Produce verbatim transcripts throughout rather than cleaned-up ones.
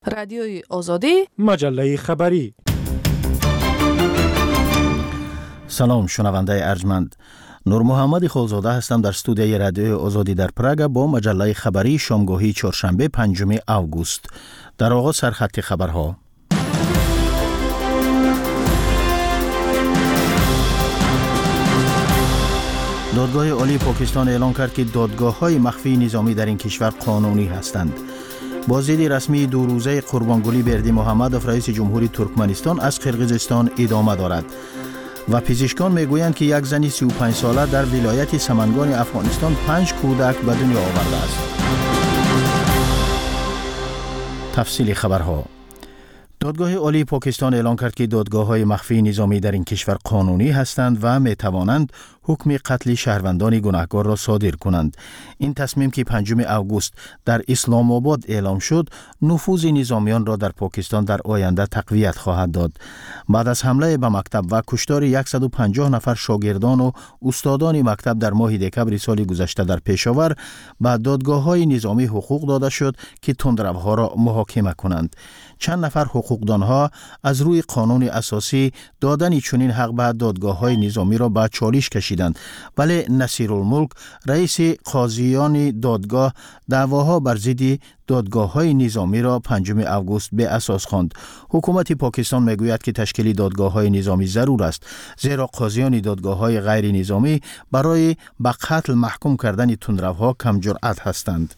رادیوی آزادی، مجله خبری. سلام شنونده ارجمند، نور محمد خالزاده هستم در استودیوی رادیوی آزادی در پراگ با مجله خبری شامگاهی چهارشنبه پنجم اوگوست. در آغاز سرخط خبرها. دادگاه عالی پاکستان اعلام کرد که دادگاه‌های مخفی نظامی در این کشور قانونی هستند. بازدید رسمی دو روزه قربانگلی بردیمحمدوف رئیس جمهوری ترکمنستان از قرقیزستان ادامه دارد و پزشکان میگویند که یک زن سی و پنج ساله در ولایت سمنگان افغانستان پنج کودک به دنیا آورده است. تفصیل خبرها. دادگاه عالی پاکستان اعلام کرد که دادگاه‌های مخفی نظامی در این کشور قانونی هستند و می‌توانند حکم قتل شهروندان گناهکار را صادر کنند. این تصمیم که پنجم اوگوست در اسلام آباد اعلام شد، نفوذ نظامیان را در پاکستان در آینده تقویت خواهد داد. بعد از حمله به مکتب و کشتار صد و پنجاه نفر شاگردان و استادان مکتب در ماه دکبر سال گذشته در پشاور، به دادگاه‌های نظامی حقوق داده شد که تندروها را محاکمه کنند. چند نفر حقوقدانها از روی قانون اساسی دادن چنین حق به دادگاه‌های نظامی را به چالش کشیدند، ولی نصیرالملک رئیس قاضیان دادگاه دعواها بر ضد دادگاه‌های نظامی را پنجم اوگوست به اساس خواند. حکومت پاکستان میگوید که تشکیل دادگاه‌های نظامی ضرور است، زیرا قاضیان دادگاه‌های غیر نظامی برای به قتل محکوم کردن تندروها کم جرأت هستند.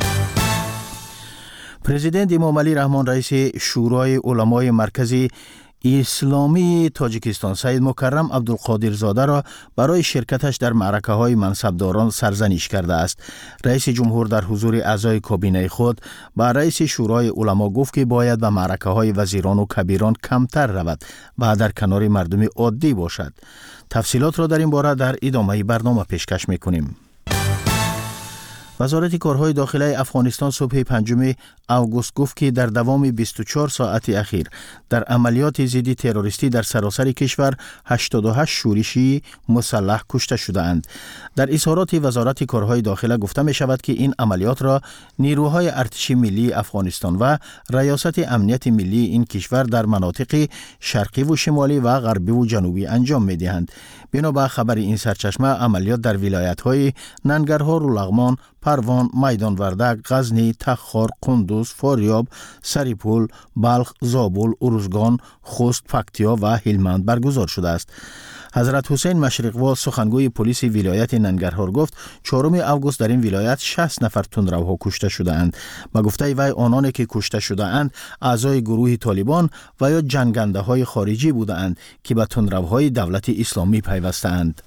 پرزیدنت امام علی رحمان رئیس شورای علمای مرکزی اسلامی تاجیکستان سید مکرم عبدالقادر زاده را برای شرکتش در معرکه‌های منصبداران سرزنش کرده است. رئیس جمهور در حضور اعضای کابینه خود با رئیس شورای علما گفت که باید به معرکه‌های وزیران و کبیران کمتر رود و در کنار مردم عادی باشد. تفصیلات را در این باره در ادامه برنامه پیشکش می‌کنیم. وزارت کارهای داخلی افغانستان صبح پنجم اوگوست گفت که در دوام بیست و چهار ساعت اخیر در عملیات ضد تروریستی در سراسر کشور هشتاد و هشت شورشی مسلح کشته شده‌اند. در اظهارات وزارت کارهای داخلی گفته می شود که این عملیات را نیروهای ارتش ملی افغانستان و ریاست امنیت ملی این کشور در مناطق شرقی و شمالی و غربی و جنوبی انجام می دهند. بنا به خبر این سرچشمه، عملیات در ولایت‌های ننگرهار و لغمان، پروان، میدان وردک، غزنی، تخار، قندوز، فاریاب، سریپول، بلخ، زابل، ارزگان، خوست، پکتیا و هلمند برگزار شده است. حضرت حسین مشرق‌وا سخنگوی پلیس ولایت ننگرهار گفت چهارم اوگوست در این ولایت شصت نفر تندروها کشته شده‌اند. با گفته وی آنانی که کشته شده‌اند اعضای گروه طالبان و یا جنگنده‌های خارجی بودند که به تندروهای دولت اسلامی پیوسته‌اند.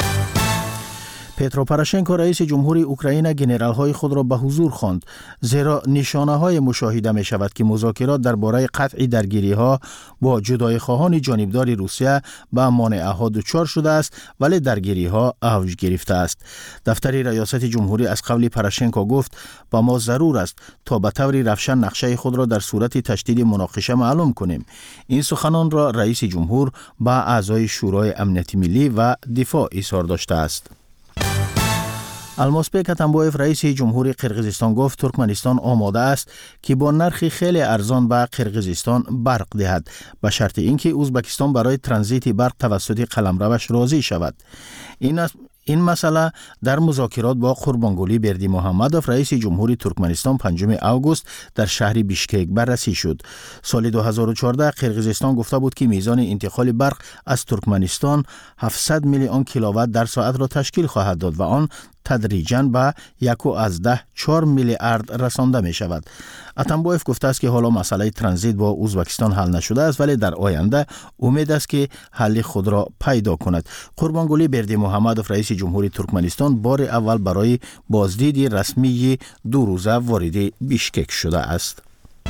پترو پروشنکو رئیس جمهوری اوکراین گنرال‌های خود را به حضور خواند، زیرا نشانه‌های مشاهده می‌شود که مذاکرات درباره قطع درگیری‌ها با جدایی‌خواهان جانبدار روسیه به مانعه‌ها دچار شده است، ولی درگیری‌ها اوج گرفته است. دفتر ریاست جمهوری از قول پروشنکو گفت با ما ضرور است تا به طور روشن نقشه خود را در صورت تشدید مناقشه معلوم کنیم. این سخنان را رئیس جمهور با اعضای شورای امنیت ملی و دفاع اظهار داشته است. المازبek اتمبایف رئیس جمهوری قرقیزستان گفت ترکمنستان آماده است که با نرخ خیلی ارزان به قرقیزستان برق دهد، به شرط اینکه ازبکستان برای ترانزیت برق توسط قلمروش راضی شود. این است این مسئله در مذاکرات با قربانگلی بردیمحمدوف رئیس جمهوری ترکمنستان پنجم اوگوست در شهر بیشکک بررسی شد. سال دو هزار و چهارده قرقیزستان گفته بود که میزان انتقال برق از ترکمنستان هفتصد میلیون کیلووات در ساعت را تشکیل خواهد داد و آن تدریجاً به یک و از ده چهار میلیارد رسانده می شود. اتمبایف گفته است که حالا مسئله ترانزیت با ازبکستان حل نشده است، ولی در آینده امید است که حل خود را پیدا کند. قربانگلی بردیمحمدوف رئیس جمهوری ترکمنستان بار اول برای بازدید رسمی دو روزه وارد بیشکک شده است.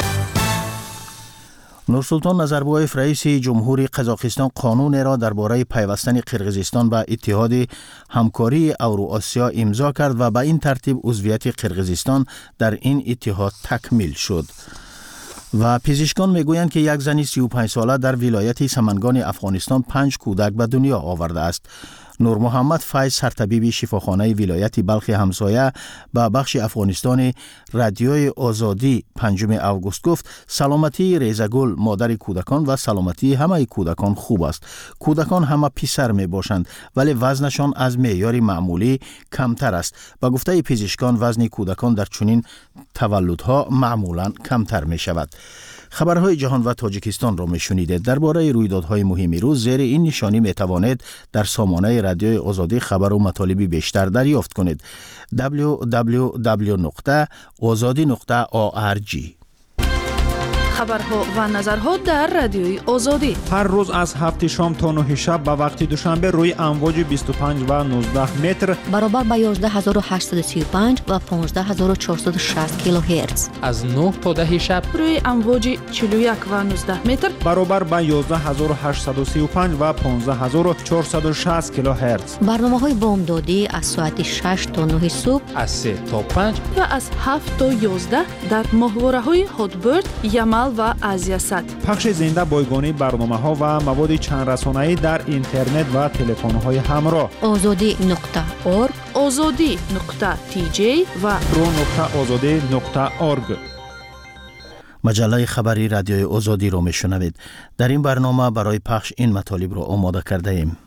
نورسلطان نظربایف رئیس جمهوری قزاقستان قانون را درباره پیوستن قرقیزستان به اتحاد همکاری اوراسیا امضا کرد و به این ترتیب عضویت قرقیزستان در این اتحاد تکمیل شد. و پزشکان میگویند که یک زن سی و پنج ساله در ولایت سمنگان افغانستان پنج کودک به دنیا آورده است. نور محمد فیض سرطبیب شفاخانه ولایت بلخ همسایه به بخش افغانستان رادیوی آزادی پنجم اوگوست گفت سلامتی ریزگل مادر کودکان و سلامتی همه کودکان خوب است. کودکان همه پسر می باشند ولی وزنشان از معیار معمولی کمتر است. با گفته پزشکان وزن کودکان در چنین تولدها معمولا کمتر می شود. خبرهای جهان و تاجیکستان را می شنیدید. درباره رویدادهای مهم روز زیر این نشانی می توانید در سامانه رادیوی آزادی خبر و مطالب بیشتر دریافت کنید. دبلیو دبلیو دبلیو نقطه آزادی نقطه org. خبرها و نظرها در رادیوی آزادی هر روز از هفت شام تا نه شب به وقت دوشنبه روی امواج بیست و پنج و نوزده متر برابر با یازده هزار و هشتصد و سی و پنج و پانزده هزار و چهارصد و شصت کیلوهرتز از نه تا ده شب روی امواج چهل و یک و نوزده متر برابر با یازده هزار و هشتصد و سی و پنج و پانزده هزار و چهارصد و شصت کیلوهرتز. برنامه‌های بامدادی از ساعت شش تا نه صبح از سه تا پنج و از هفت تا یازده در ماهواره‌های هاتبرد، یمل و آزیاست. پخش زنده بایگانی برنامه‌ها و مواد چند رسانه‌ای در اینترنت و تلفن‌های همراه. آزادی نقطه اورگ آزادی نقطه تی جی و رو نقطه آزادی نقطه اورگ. مجله خبری رادیوی آزادی را میشنوید. در این برنامه برای پخش این مطالب را آماده کرده ایم.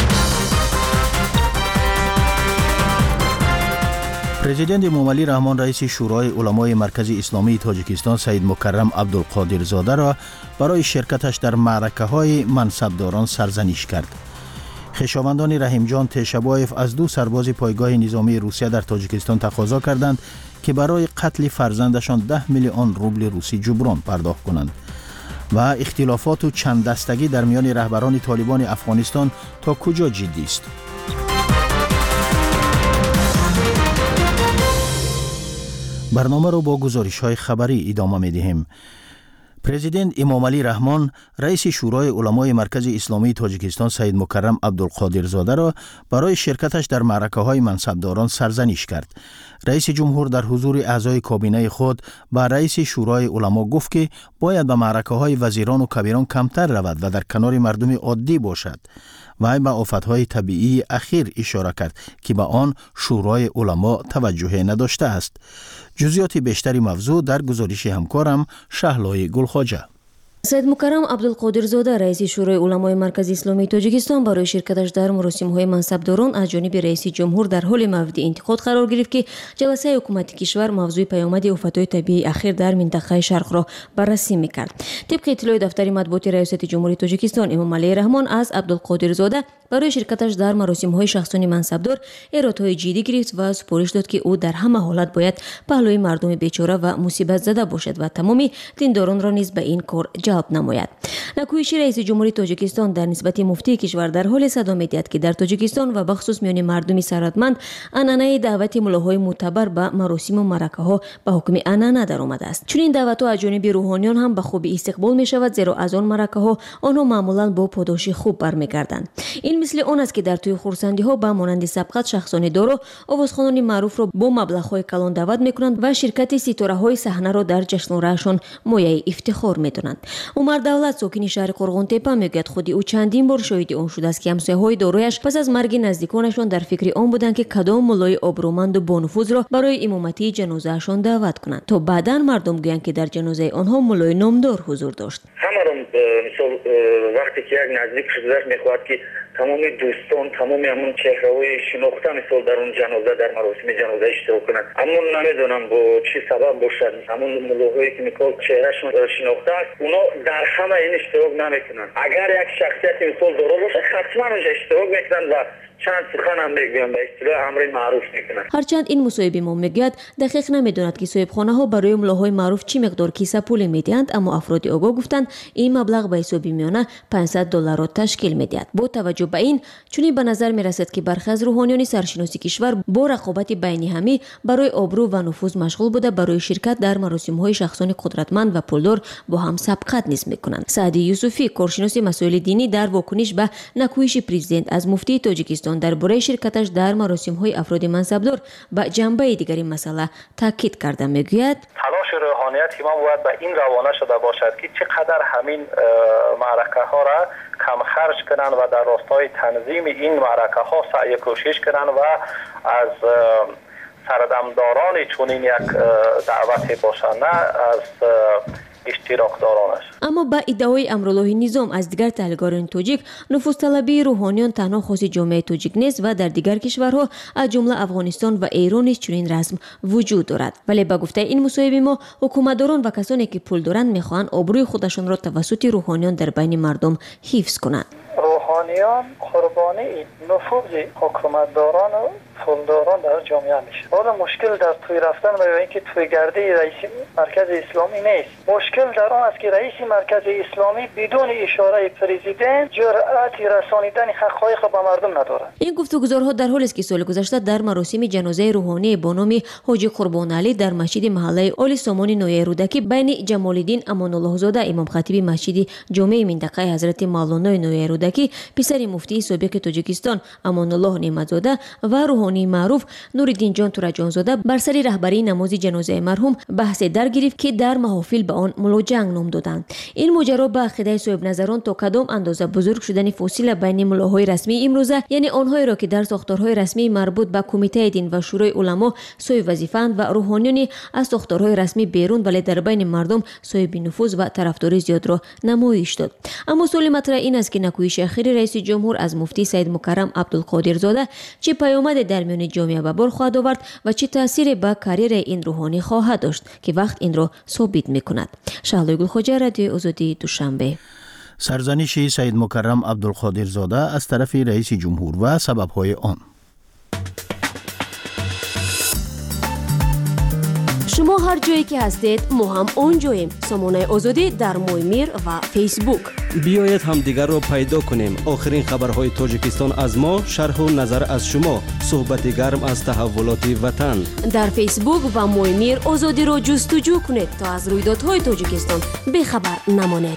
پرزیدنت امامعلی رحمان رئیس شورای علمای مرکز اسلامی تاجیکستان سید مکرم عبدالقادر زاده را برای شرکتش در معرکه‌های منصبداران سرزنش کرد. خویشاوندان رحیم جان تشبایف از دو سرباز پایگاه نظامی روسیه در تاجیکستان تقاضا کردند که برای قتل فرزندشان ده میلیون روبل روسی جبران پرداخت کنند و اختلافات و چند دستگی در میان رهبران طالبان افغانستان تا کجا جدی است. برنامه رو با گزارش‌های خبری ادامه می‌دهیم. پرزیدنت امامعلی رحمان رئیس شورای علمای مرکز اسلامی تاجیکستان سید مکرم عبدالقادر زاده را برای شرکتش در معرکه‌های منصبداران سرزنش کرد. رئیس جمهور در حضور اعضای کابینه خود با رئیس شورای علما گفت که باید به معرکه‌های وزیران و کبیران کمتر رود و در کنار مردم عادی باشد. و به آفت‌های طبیعی اخیر اشاره کرد که به آن شورای علما توجه نداشته است. جزئیات بیشتری موضوع در گزارش همکارم شهلای گلخواجه. سید مکرم عبدالقادر زاده رئیس شورای علمای مرکز اسلامی تاجیکستان برای شرکتش در مراسم‌های منصبداران از جانب رئیس جمهور در حال مورد انتقاد قرار گرفت که جلسه حکومت کشور موضوع پیامد آفت‌های طبیعی اخیر در منطقه شرق را بررسی می‌کرد. طبق اطلاع دفتر مطبوعات ریاست جمهوری تاجیکستان امامعلی رحمان از عبدالقادر زاده برای شرکتش در مراسم‌های شخصانی منصبدار ارادهای جدی گرفت و سپارش داد که او در همه حالت باید پهلوی مردم بیچاره و مصیبت زده باشد و تمامی دینداران را نیز به این کار جلب نماید. نکویش رئیس جمهوری تاجیکستان در نسبت مفتی کشور در حال صدا می‌دهد که در تاجیکستان و بخصوص میان مردم ثروتمند عنعنه دعوت ملاهای معتبر به مراسم و معرکه‌ها به حکم عنعنه درآمده است. چون این دعوت‌ها از جانب روحانیان هم به خوبی استقبال می‌شود، زیرا از آن معرکه‌ها آنها معمولاً با پاداش خوب برمیگردند. این مثل آن است که در توی خرسندی‌ها به مانند سبقت شخصان دارا آوازخوانان معروف را با مبلغ‌های کلان دعوت می‌کنند و شرکت ستاره‌های صحنه را در جشنواره‌شان مایه افتخار می‌دانند. عمر دولت ساکن شهر قرغون تپه میگوید خودی او چندین بار شاهد آن شده است که همسایه‌های دارایش پس از مرگ نزدیکانشان در فکر آن بودند که کدام ملای آبرومند و بانفوذ را برای امامتی جنازه‌شان دعوت کنند تا بعداً مردم گویند که در جنازه آنها ملای نامدار حضور داشت. همون مثلا وقتی که یک نزدیک شدهش میخواد که تمام دوستان تمام همون چهره‌های شناخته مثلا در اون جنازه در مراسم جنازه اشتراک کنند، اما نمیدونم با چه سبب باشد همون ملاهایی که میخواد چهرهشون شناخته است اونا در همه این اشتراک نمیکنن. اگر یک شخصیت مثلا دارا باشه حتما اونجا اشتراک میکنن و چند سخن هم میگوین به اصطلاح امر معروف میکنن. هرچند این مصاحبه ما میگوید دقیق نمیدوند که صاحبخانه ها برای ملاهای معروف چی مقدار کیسه پول میدهند، اما افراد آگاه گفتند این مبلغ به حساب میانه پانصد دلار را تشکیل میدهد. با توجه به این چون به نظر میرسد که برخی از روحانیان سرشناسی کشور با رقابت بین همه برای آبرو و نفوذ مشغول بوده برای شرکت در مراسم های شخصانی قدرتمند و پولدار با هم سبقت نیز میکنند. سعدی یوسفی کارشناس مسائل دینی در واکنش به نکوهش پرزیدنت از مفتی تاجیکستان درباره شرکتش در مراسم‌های افراد منصبدار به جنبه دیگری مسئله تاکید کرده میگوید تلاش روحانی روحانیت ما باید به این روانه شده باشد که چقدر همین معرکه ها را کم خرج کنند و در راستای تنظیم این معرکه ها سعی کوشش کنند و از سردمداران چنین یک دعوت باشند، نه از اشتراکدارانش. اما با ادعای امرالله نظام از دیگر تحلیلگران توجیک، نفوذ طلبی روحانیان تنها خاص جامعه توجیک نیست و در دیگر کشورها از جمله افغانستان و ایران نیز چنین رسم وجود دارد. ولی با گفته این مصاحبه ما، حکومتداران و کسانی که پول دارند میخواهند آبروی خودشان را توسط روحانیان در بین مردم حفظ کنند. روحانیان قربانی نفوذ حکومتداران و پولداران در جامعه میشه. حالا مشکل در توی رفتن و یا اینکه توی گردی رئیس مرکز اسلامی نیست. مشکل در آن است که رئیس مرکز اسلامی بدون اشاره پرزیدنت جرأت رسانیدن حقایق به مردم ندارد. این گفتگوزارها در حالی است که سال گذشته در مراسم جنازه روحانی با نام حاجی قربان علی در مسجد محله آل سامان نویه رودکی بین جمال الدین امان الله زاده امام خطیب مسجد جامع منطقه حضرت مولانا نویه رودکی، پسر مفتی سابق تاجیکستان امان الله نعمتزاده و روحانی معروف نورالدین جان تورجان زاده بر سر رهبری نماز جنازه مرحوم بحث در گرفت که در محافل به آن ملا جنگ نام دادند. این ماجرا به عقیده صاحب نظران تا کدام اندازه بزرگ شدن فاصله بین ملاهای رسمی امروزه، یعنی آنهایی را که در ساختارهای رسمی مربوط به کمیته دین و شورای علما صاحب وظیفه‌اند و روحانیانی از ساختارهای رسمی بیرون ولی در بین مردم صاحب نفوذ و طرفداری زیاد را نمایش داد. اما سوال مطرح این است که نکوهش اخیر رئیس جمهور از مفتی سید مکرم عبدالقادر زاده چه پیامد در میان جامعه به بار خواهد آورد و چه تأثیر به کریر این روحانی خواهد داشت که وقت این را ثابت می‌کند. شهلا گلخوجه، رادیو آزادی، دوشنبه. سرزنش سید مکرم عبدالقادر زاده از طرف رئیس جمهور و سبب‌های آن. شما هر جایی که هستید ما هم اونجاییم. سامانه آزادی در مویمیر و فیسبوک. بیایید هم دیگر را پیدا کنیم. آخرین خبرهای تاجیکستان از ما، شرح و نظر از شما، صحبت گرم از تحولات وطن. در فیسبوک و مویمیر آزادی را جستجو کنید تا از رویدادهای تاجیکستان بخبر نمانید.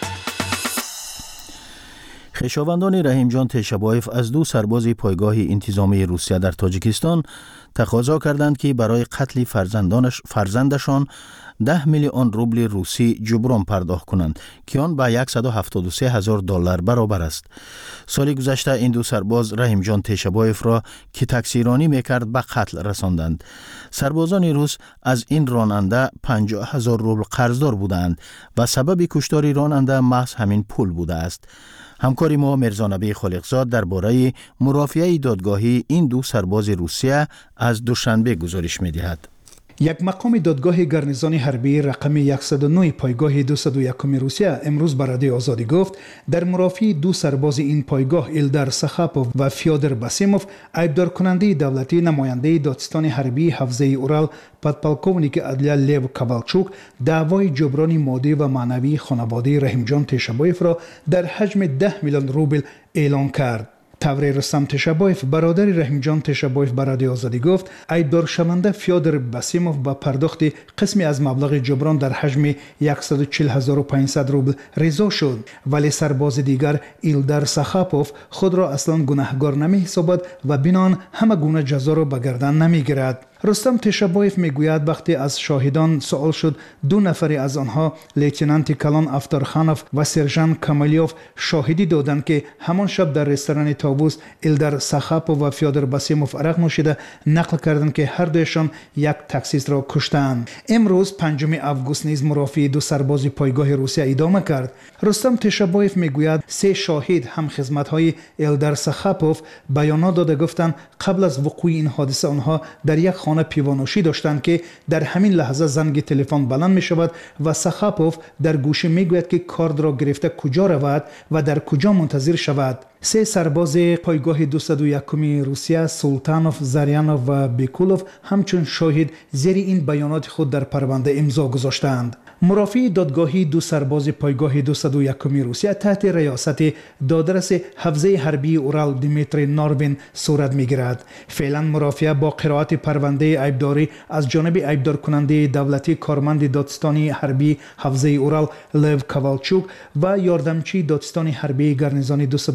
خویشاوندان رحیم جان تیشبایف از دو سرباز پایگاه انتظامی روسیه در تاجیکستان تقاضا کردند که برای قتل فرزندانش فرزندشان ده میلیون روبل روسی جبران پرداخت کنند که آن به صد و هفتاد و سه هزار دلار برابر است. سال گذشته این دو سرباز رحیم جان تیشبایف را که تکثیرانی میکرد به قتل رساندند. سربازان روس از این راننده پنجاه هزار روبل قرضدار بودند و سبب کشتار راننده محض همین پول بوده است. همکاری ما مرزا نبی خالقزاد درباره مرافعه دادگاهی این دو سرباز روسیه از دوشنبه گزارش می‌دهد. یک مقام دادگاه گارنیزون حربی رقم صد و نه پایگاه دویست و یک روسیه امروز به رادیو آزادی گفت در مرافعه دو سرباز این پایگاه ایلدار سخاپوف و فیودر باسیموف ایبدار کننده دولتی نماینده دادستان حربی حوزه اورال پادپالکوونیک عدلیه لیو کاوالچوک دعوای جبران مادی و معنوی خانواده رحیم جان تیشبایف را در حجم ده میلیون روبل اعلان کرد. توریر رستم تیشبایف برادر رحیم جان تیشبایف به رادیو آزادی گفت ایبدار شونده فیودر باسیموف با پرداخت قسمی از مبلغ جبران در حجم صد و چهل هزار و پانصد روبل رضا شد، ولی سرباز دیگر ایلدار سخاپوف خود را اصلا گناهکار نمی حسابد و بنان همه گونه جزا را به گردن نمی گیرد. رستم تیشبایف میگوید وقتی از شاهدان سوال شد دو نفری از آنها لیتنانت کلان افتارخانوف و سرژانت کامالیوف شاهدی دادند که همان شب در رستوران تاووس ایلدار سخاپوف و فیودر باسیموف عرق نوشیده نقل کردند که هر دویشان یک تاکسیست را کشتند. امروز پنجم آگوست نیز مرافعه دو سرباز پایگاه روسیه ادامه کرد. رستم تیشبایف میگوید سه شاهد هم خدمت‌های ایلدار سخاپوف بیانات داده گفتند قبل از وقوع این حادثه آنها در یک خانه پیوانوشی داشتند که در همین لحظه زنگ تلفن بلند می شود و سخاپوف در گوشه می گوید که کارد را گرفته کجا رود و در کجا منتظر شود. سه سرباز پایگاه دویست و یک روسیه سلطانوف، زریانوف و بیکولوف همچون شاهد زیر این بیانات خود در پرونده امضا گذاشتند. مرافعه دادگاهی دو سرباز پایگاه دویست و یک روسیه تحت ریاست دادرس حوزه حربی اورال دیمیتری ناروین صورت میگیرد. فعلا مرافعه با قرائت پرونده ایبداری از جانب ایبدار کننده دولتی کارمند دادستانی حربی حوزه اورال لیو کاوالچوک و یاردمچی دادستانی حربی گارنیزون دویست و پنجاه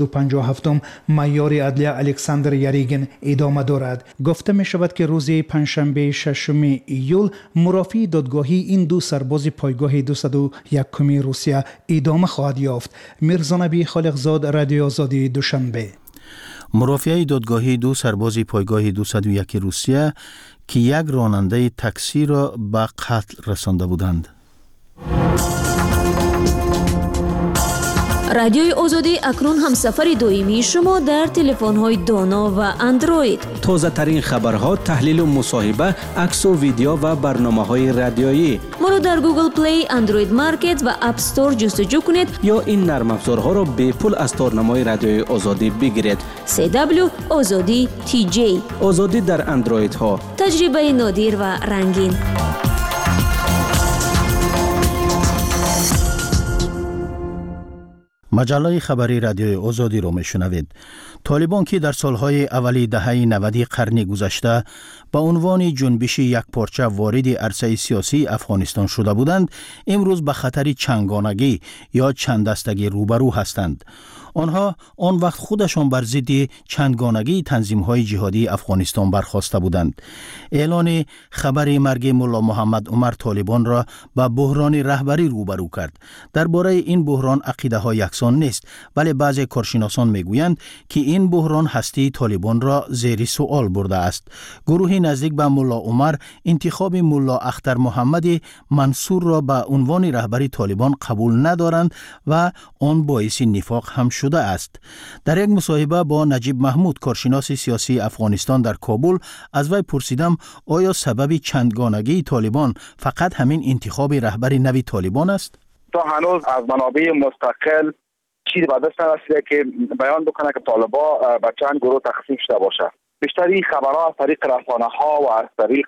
هفتم معیار عدلیه الکساندر یریگن ادامه دارد. گفته می شود که روز پنجشنبه ششم ایول مرافعی دادگاهی این دو سرباز پایگاه دویست و یک روسیه ادامه خواهد یافت. میرزا نبی خالقزاد، رادیو آزادی، دوشنبه. مرافعه دادگاهی دو سرباز پایگاه دویست و یک روسیه که یک راننده تاکسی را به قتل رسانده بودند. رادیوی آزادی اکنون هم سفر دائمی شما در تلفن‌های دانا و اندروید. تازه ترین خبرها، تحلیل و مصاحبه، عکس و ویدیو و برنامه‌های رادیویی. ما را در گوگل پلی، اندروید مارکت و اپ استور جستجو کنید یا این نرم افزارها را به پول از تارنمای رادیوی آزادی بگیرید. سی دبلیو آزادی تی جی. آزادی در اندروید ها. تجربه نادر و رنگین. مجله خبری رادیوی آزادی را میشنوید. طالبان که در سالهای اولی دهه نود قرن گذشته با عنوان جنبش یک پارچه وارد عرصه سیاسی افغانستان شده بودند، امروز به خطر چنگانگی یا چند دستگی روبرو هستند. آنها آن وقت خودشان بر ضد چندگانگی تنظیم‌های جهادی افغانستان برخاسته بودند. اعلان خبر مرگ ملا محمد عمر طالبان را با بحران رهبری روبرو کرد. درباره این بحران عقیده‌ها یکسان نیست، ولی بعضی کارشناسان میگویند که این بحران هستی طالبان را زیر سوال برده است. گروهی نزدیک به ملا عمر انتخاب ملا اختر محمد منصور را به عنوان رهبری طالبان قبول ندارند و آن باعث نفاق هم شده است. در یک مصاحبه با نجیب محمود، کارشناس سیاسی افغانستان در کابل، از وی پرسیدم آیا سبب چندگانگی طالبان فقط همین انتخاب رهبری نوی طالبان است؟ تا هنوز از منابع مستقل چیزی به دست نرسیده که بیان بکنه که طالبان به چند گروه تقسیم شده باشه. بیشتری خبرها از طریق رسانه‌ها و از طریق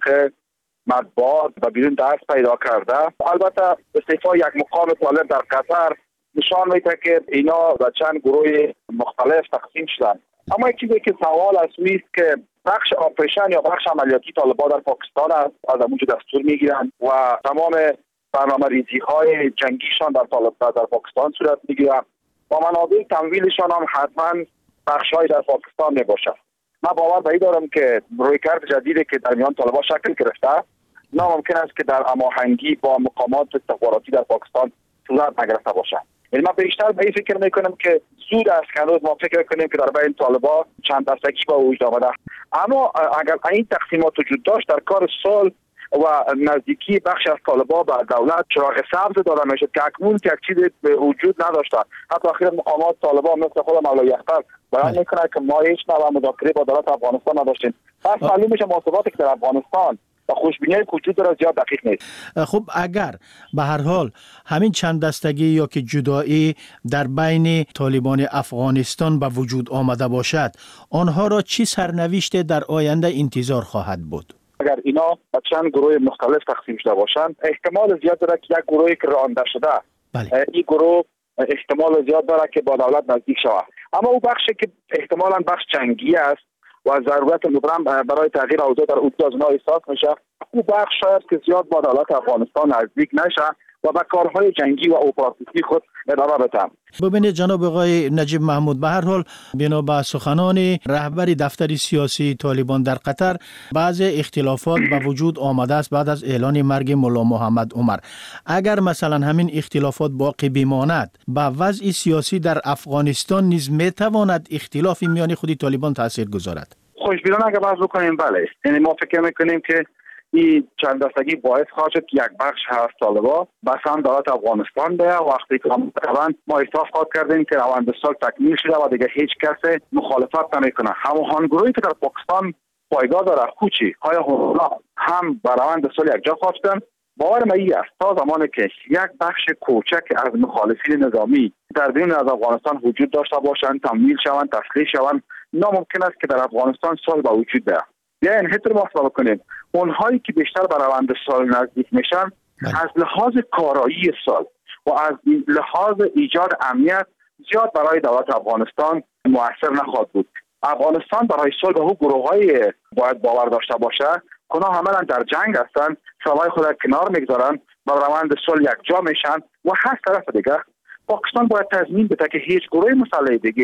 مطبوعات و بیرون دست پیدا کرده. البته استعفای یک مقام طالب در قطر نشان میده که اینا به چند گروه مختلف تقسیم شدن. اما یک چیزی که سوال است است که بخش آپریشن یا بخش عملیاتی طالبان در پاکستان است، از اونجا دستور میگیرند و تمام برنامه ریزی های جنگیشان در طالبان در پاکستان صورت میگیره و منابع تمویلشان هم حتما بخش‌های در پاکستان میباشد. من باور به این دارم که رویکرد جدیدی که در میان طالبان شکل گرفته ناممکن است که در هماهنگی با مقامات استخباراتی در پاکستان صورت نگرفته باشد. یعنی من بیشتر به این فکر میکنم که زود است که هنوز ما فکر کنیم که در بین طالبان چند دستگی با وجود آمده. اما اگر این تقسیمات وجود داشت در کار صلح و نزدیکی بخش از طالبان به دولت چراغ سبز داده میشد که اکنون که یک چیزی به وجود نداشته. حتی اخیراً مقامات طالبان مثل خود مولای اختر بیان میکنه که ما هیچ نوع مذاکره با دولت افغانستان نداشتیم. پس معلوم میشه محاسباتی که در افغانستان و خوشبینی وجود داره زیاد دقیق نیست. خب اگر به هر حال همین چند دستگی یا که جدایی در بین طالبان افغانستان به وجود آمده باشد، آنها را چی سرنوشت در آینده انتظار خواهد بود؟ اگر اینا به چند گروه مختلف تقسیم شده باشند، احتمال زیاد داره که یک گروهی که رانده شده بله. این گروه احتمال زیاد داره که با دولت نزدیک شود. اما او بخشی که احتمالاً بخش جنگی است و ضرورت مبرم برای تغییر اوضاع در حدود از اونها احساس میشه، او بخش شاید که زیاد با دولت افغانستان نزدیک نشه و به کارهای جنگی و اپراتیوی خود ادامه بدن. ببینید جناب آقای نجیب محمود، به هر حال بنا به سخنان رهبر دفتر سیاسی طالبان در قطر، بعض اختلافات به وجود آمده است بعد از اعلان مرگ ملا محمد عمر. اگر مثلا همین اختلافات باقی بماند، به وضع سیاسی در افغانستان نیز میتواند اختلافی میان خود طالبان تاثیر گذارد؟ خوشبینانه اگر بحث بکنیم بله، یعنی ما فکر میکنیم که این چند دستگی باعث خواهد شد که یک بخش از طالبان به سمت دولت افغانستان بره. وقتی که ما احساس خواهد کردیم که روند صلح تکمیل شده و دیگه هیچ کس مخالفت نمیکنه. همون گروهی که در پاکستان پایگاه داره خوچی آیا اونا هم به روند صلح یک جا خواهد شدن؟ باور من این است تا زمانی که یک بخش کوچک از مخالفین نظامی در بیرون از افغانستان وجود داشته باشند، تمویل شوند، تسلیح شوند، ناممکن است که در افغانستان صلح به وجود بیاید. یعنی هیتر محاسبه کنیم اونهایی که بیشتر به روند صلح نزدیک میشن از لحاظ کارایی صلح و از لحاظ ایجاد امنیت زیاد برای دولت افغانستان مؤثر نخواهد بود. افغانستان برای صلح به گروه‌های باید باور داشته باشه که اونها عملاً در جنگ هستند، سوای خود کنار میگذارن، با روند صلح یک جا میشن و هر طرف دیگه پاکستان باید تضمین بده که هیچ گروه مسلح دیگه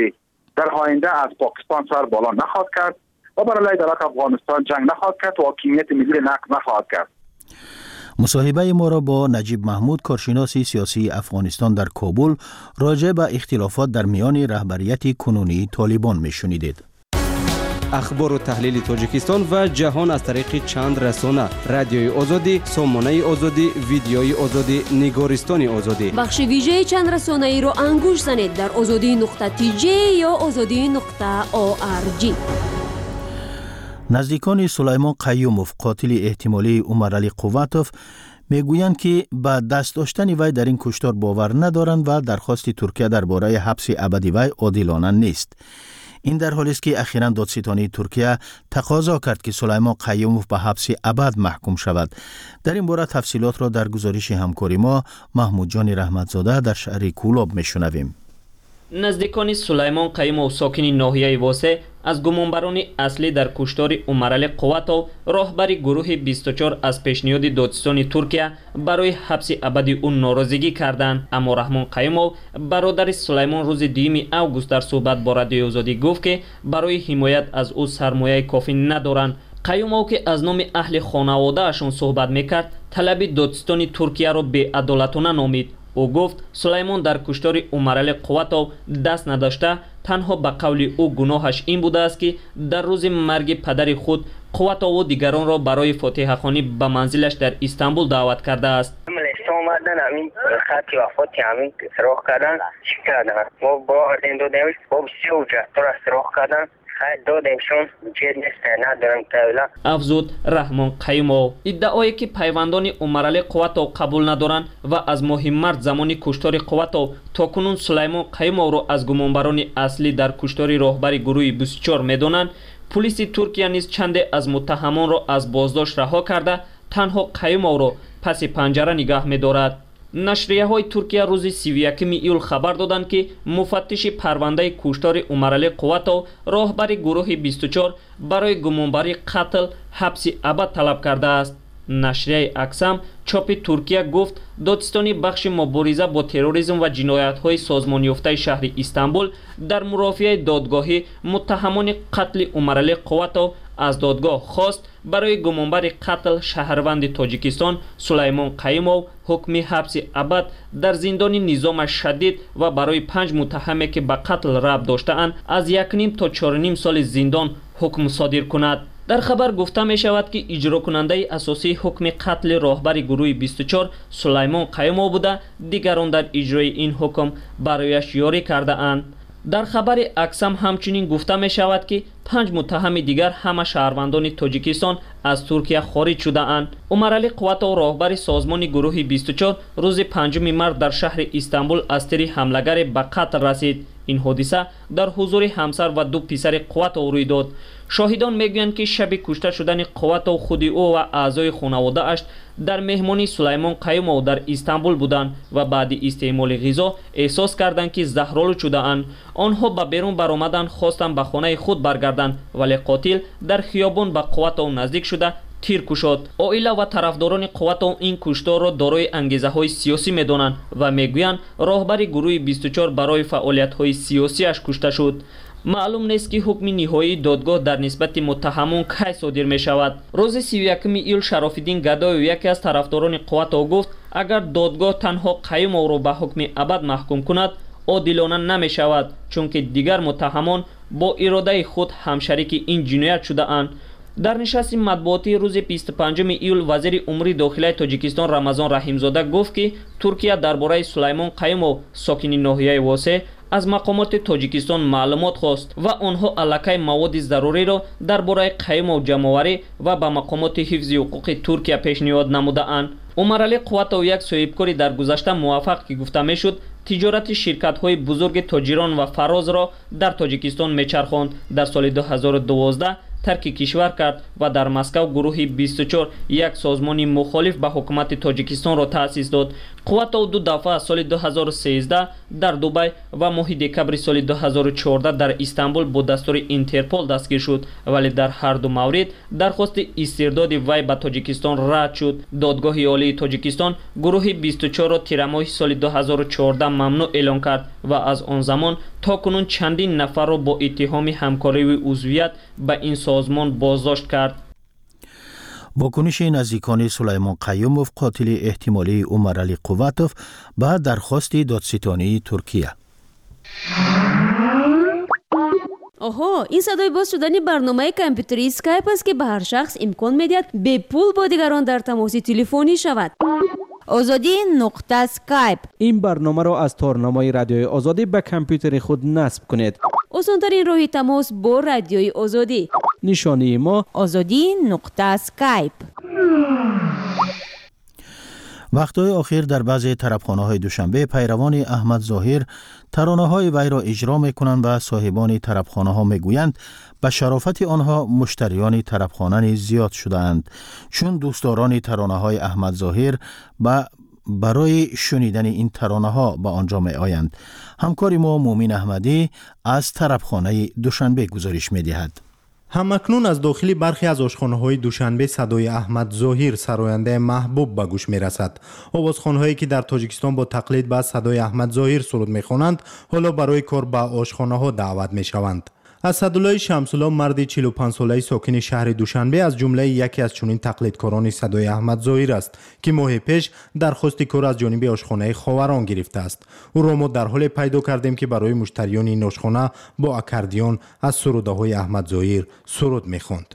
در آینده از پاکستان سر بالا نخواهد کرد و برای دولت افغانستان جنگ نخواهد کرد و حاکمیت ملی نقض نخواهد کرد. مصاحبه ما را با نجیب محمود، کارشناس سیاسی افغانستان در کابل، راجع به اختلافات در میان رهبریت کنونی طالبان میشنیدید. اخبار و تحلیل تاجیکستان و جهان از طریق چند رسانه: رادیوی آزادی، سامانه آزادی، ویدیوی آزادی، نگارستان آزادی. بخش ویژه چند رسانه ای را انگوش زنید در آزادی نقطه تی جی یا آزادی نقطه او آر جی. نزدیکان سلیمان قیوموف، قاتل احتمالی عمر علی قوتوف، میگویند که به دست داشتن وی در این کشتار باور ندارند و درخواست ترکیه درباره حبس ابدی وی عادلانه نیست. این در حالی است که اخیراً دادستانی ترکیه تقاضا کرد که سلیمان قیوموف به حبس ابد محکوم شود. در این باره تفصیلات را در گزارش همکاری ما محمود جان رحمتزاده در شهر کولاب میشنویم. نزدیکان سلیمان قیوموف ساکن ناحیه واسه از گمانبران اصلی در کشتار عمر علی قوتوف، راهبر گروه بیست و چهار، از پیشنهاد دادستان ترکیه برای حبس ابدی او ناراضگی کردند. اما رحمان قیوموف، برادر سلیمان، روز دوم اوگوست در صحبت با رادیوی آزادی گفت که برای حمایت از او سرمایه کافی ندارند. قیوموف که از نام اهل خانواده اشون صحبت میکرد، طلب دادستان ترکیه را بی‌عدالتانه نامید. او گفت سلیمان در کشتار عمر علی قوتوف دست نداشته، تنها به قول او گناهش این بوده است که در روز مرگ پدر خود قوتوف و دیگران را برای فاتحه خوانی به منزلش در استانبول دعوت کرده است. اومدن همین خطی وفات همین سراغ کردن چی کردن؟ ما با اردین دو دیوش با بسی و جهتر از سراغ کردن خیلی دو دیمشون جید نیست ندارم تاویلا. افزود رحمان قیوموف. ادعایی که پیوندان عمر علی قوتوف قبول ندارند و از ماه مارس زمانی کشتار قوتوف تاکنون سلیمان قیوموف را از گمانبران اصلی در کشتار راهبر گروه بیست و چهار میدانند. پلیس ترکیه نیز چند از متهمان را از بازداشت رها کرده، تنها قیوموف را پس پنجره نگاه می‌دارد. نشریه های ترکیه روز سی و یکم ایول خبر دادند که مفتش پرونده کشتار عمر علی قوتوف، راهبر گروه بیست و چهار، برای گمانبری قتل حبس ابد طلب کرده است. نشریه اکسم چاپ ترکیه گفت دادستانی بخش مبارزه با تروریسم و جنایت های سازمان یافته شهر استانبول در مرافعه دادگاهی متهمان قتل عمر علی قوتوف از دادگاه خواست برای گمانبر قتل شهروند تاجیکستان سلیمان قیوموف حکم حبس ابد در زندان نظام شدید و برای پنج متهمی که به قتل ربط داشته‌اند از یک نیم تا چهار نیم سال زندان حکم صادر کند. در خبر گفته می شود که اجرا کننده اساسی حکم قتل راهبر گروه بیست و چهار سلیمان قیوموف بوده، دیگران در اجرای این حکم برایش یاری کرده اند. در خبر اکسم همچنین گفته می شود که پنج متهم دیگر همه شهروندان تاجیکستان از ترکیه خارج شده اند. عمر علی قوتوف راهبر سازمان گروه بیست و چهار روز پنجم مارس در شهر استانبول از طرف حملگر به قتل رسید. این حادثه در حضور همسر و دو پسر قوتوف روی داد. شاهدان میگویند که شب کشته شدن قوتوف خود او و اعضای خانواده اش در مهمانی سلیمان قیوموف در استانبول بودند و بعد استعمال غذا احساس کردند که زهرآلود شده اند. آنها به بیرون برآمدند، خواستند به خانه خود برگردند، ولی قاتل در خیابان به قوتوف نزدیک شده تیر کشید. عائله و طرفداران قوتوف این کشتار را دارای انگیزه های سیاسی میدانند و میگویند راهبر گروه بیست و چهار برای فعالیت های سیاسی اش کشته شد. معلوم نیست که حکم نهایی دادگاه در نسبت متهمان کی صادر می شود. روز سی و یکم ایول شراف‌الدین گدای یکی از طرفداران قوتوف گفت اگر دادگاه تنها قیوموف را به حکم ابد محکوم کند عادلانه نمی شود، چون که دیگر متهمان با اراده خود همشریک این جنایت شده اند. در نشست مطبوعاتی روز بیست و پنجم ایول وزیر امور داخلی تاجیکستان رمضان رحیمزاده گفت که ترکیه درباره سلیمان قیوموف ساکن ناحیه واسع از مقامات تاجیکستان معلومات خواست و آنها الکی مواد ضروری را درباره قیوموف جمع‌آوری و به مقامات حفظ حقوق ترکیه پیشنهاد نموده اند. عمر علی قوتوف یک صاحبکاری در گذشته موفق که گفته میشد تجارت شرکت های بزرگ تاجران و فراز را در تاجیکستان میچرخاند، در سال دو هزار و دوازده ترک کشور کرد و در مسکو گروه بیست و چهار یک سازمان مخالف به حکومت تاجیکستان را تأسیس داد. қувват ду дафъа соли ду ҳазору сездах дар дубай ва моҳи декабри соли ду ҳазору чордах дар Истанбул бо дастури Интерпол дастгир шуд, вале дар ҳар ду маврид дархости истирдоди вай ба Тоҷикистон рад шуд. Додгоҳи олии Тоҷикистон гурӯҳи бисту чорро тирамоҳи соли ду ҳазору чордах мамнӯъ эълон кард ва аз он замон то кунун чандин нафарро бо иттиҳоми ҳамкориви узвият ба ин созмон боздошт кард. واکنش نزدیکان سلیمان قیوموف قاتل احتمالی عمر علی قوتوف به درخواست دادستانی ترکیه. آها، این صدای باز شدن برنامه کامپیوتری اسکایپ است که به هر شخص امکان میدهد به پول با دیگران در تماس تلفنی شود. آزادی نقطه اسکایپ. این برنامه را از تارنمای رادیوی آزادی به کامپیوتر خود نصب کنید. آسان‌ترین راه تماس با رادیوی آزادی. نشانی ما آزادی نقطه اسکایپ. وقتهای آخر در بعضی طربخانه‌های دوشنبه پیروان احمد ظاهر ترانه‌های وی را اجرا می‌کنند و صاحبان طربخانه‌ها می‌گویند به شرافت آنها مشتریان طربخانه نیز زیاد شده‌اند، چون دوستداران ترانه‌های احمد ظاهر با برای شنیدن این ترانه‌ها به آنجا می‌آیند. همکار ما مومین احمدی از طربخانه دوشنبه گزارش می‌دهد. همکنون از داخل برخی از آشخانه‌های دوشنبه صدای احمد ظاهر سراینده محبوب به گوش می‌رسد. آوازخوان‌هایی که در تاجیکستان با تقلید به صدای احمد ظاهر سرود می‌خوانند، حالا برای کار به آشخانه‌ها دعوت می‌شوند. اسدالله شمس‌الله مرد چهل و پنج ساله ساکن شهر دوشنبه از جمله یکی از چنین تقلیدکاران صدای احمد ظاهر است که ماه پیش درخواست کار از جانب آشخانه خاوران گرفته است. او را ما در حال پیدا کردیم که برای مشتریان این آشخانه با اکاردیون از سروده‌های احمد ظاهر سرود می‌خواند.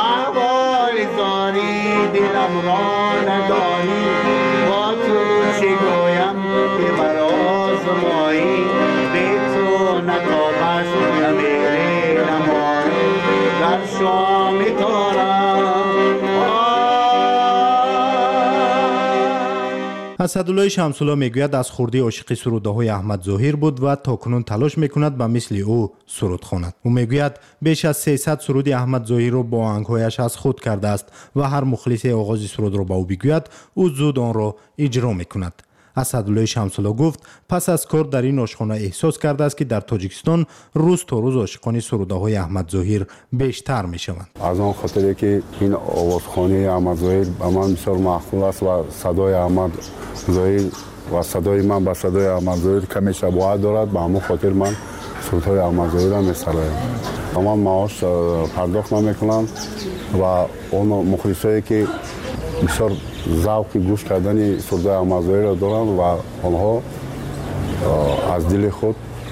اسدالله شمس‌الله میگوید از خردی عاشق سروده‌های احمد ظاهر بود و تاکنون تلاش میکند به مثل او سرود خواند. او میگوید بیش از سیصد سرود احمد ظاهر را با آهنگ‌هایش از خود کرده است و هر مخلص آغاز سرود را به او بگوید او زود آن را اجرا میکند. اسدالله شمس‌الله گفت پس از کار در این آشخانه احساس کرده است که در تاجیکستان روز تا روز عاشقان سروده‌های احمد ظاهر بیشتر میشوند. از آن خاطری که این آوازخوانی احمد ظاهر به من بسیار معقول است و صدای احمد ظاهر و صدای من با صدای احمد ظاهر کمی شباهت دارد، به همون خاطر من سرودهای احمد ظاهر را می‌سرایم. اما معاش پرداخت نمی‌کنم و اون مخلصایی که بسیار ذوق گوش کردن سرودهای احمد ظاهر را دارند و آنها از دل خود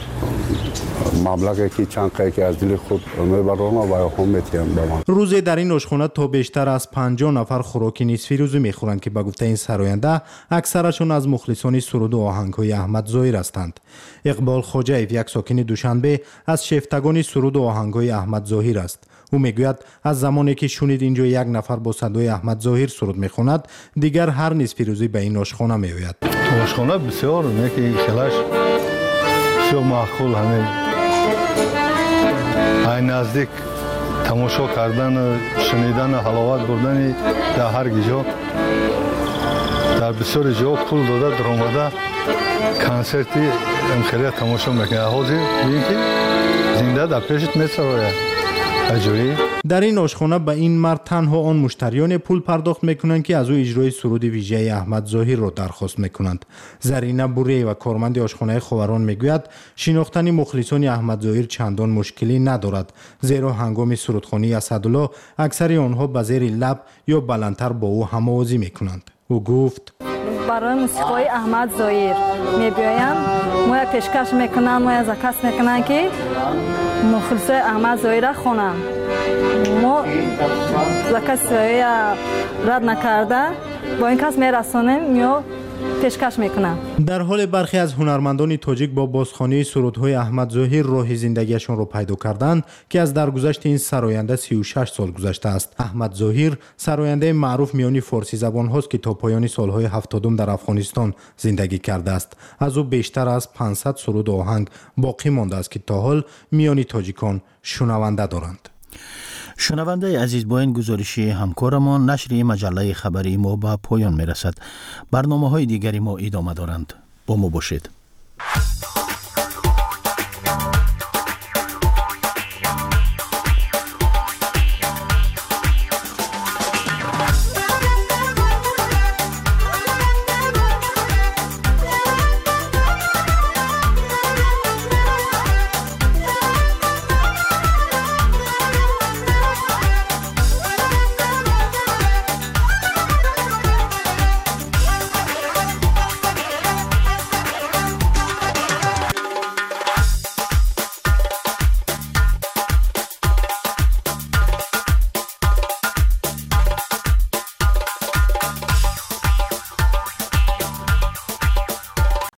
مبلغی که چند قایی که از دل خود میبرند و هم میتیند به من. روزی در این آشخانه تا بیشتر از پنجاه نفر خوراک نصفی روزی میخورند که به گفته این سراینده اکثرشون از مخلصان سرود و آهنگ‌های احمد ظاهر هستند. اقبال خواجه‌ایف یک ساکن دوشنبه از شیفتگان سرود و آهنگ‌های احمد ظاهر است. او میگوید از زمانی که شنید اینجا یک نفر با صدای احمد ظاهر سرود میخواند، دیگر هر نصف روزی به این آشخانه میآید. آشخانه بسیار نیکی خلاص بسیار معقول همه این نزدیک تماشا کردن شنیدن حلاوت بردن در هر جا در بسیار جا پول داده در آمده کنسرتی امخیلی تماشا میکنه. حاضر ببین که زنده در پیشت میسراید. در این آشخانه به این مرد تنها آن مشتریان پول پرداخت میکنند که از او اجرای سرود ویژه احمد ظاهر را درخواست میکنند. زرینه بوری و کارمند آشخانه خاوران میگوید شناختن مخلصان احمد ظاهر چندان مشکلی ندارد، زیرا هنگام سرودخوانی اسدالله اکثر آنها به زیر لب یا بلندتر با او هم‌آوازی میکنند. او گفت برای موسیقی احمد ظاهر میبیایم ما پیشکش میکنن، ما زکس میکنن که مخلص احمد ظاهر خوانم. ما زکس رد نکرده با این کس میرسانیم یا پیشکش میکنم. در حال برخی از هنرمندان تاجیک با بازخوانی سرودهای احمد ظاهر راه زندگیشان را پیدا کردند که از درگذشت این سراینده سی و شش سال گذشته است. احمد ظاهر سراینده معروف میانی فارسی زبان هاست که تا پایان سالهای هفتادم در افغانستان زندگی کرده است. از او بیشتر از پانصد سرود و آهنگ باقی مانده است که تا حال میانی تاجیکان شنونده دارند. شنونده عزیز، با این گزارشی همکارمان نشر مجله خبری ما به پایان میرسد. برنامه های دیگری ما ادامه دارند. با ما باشید.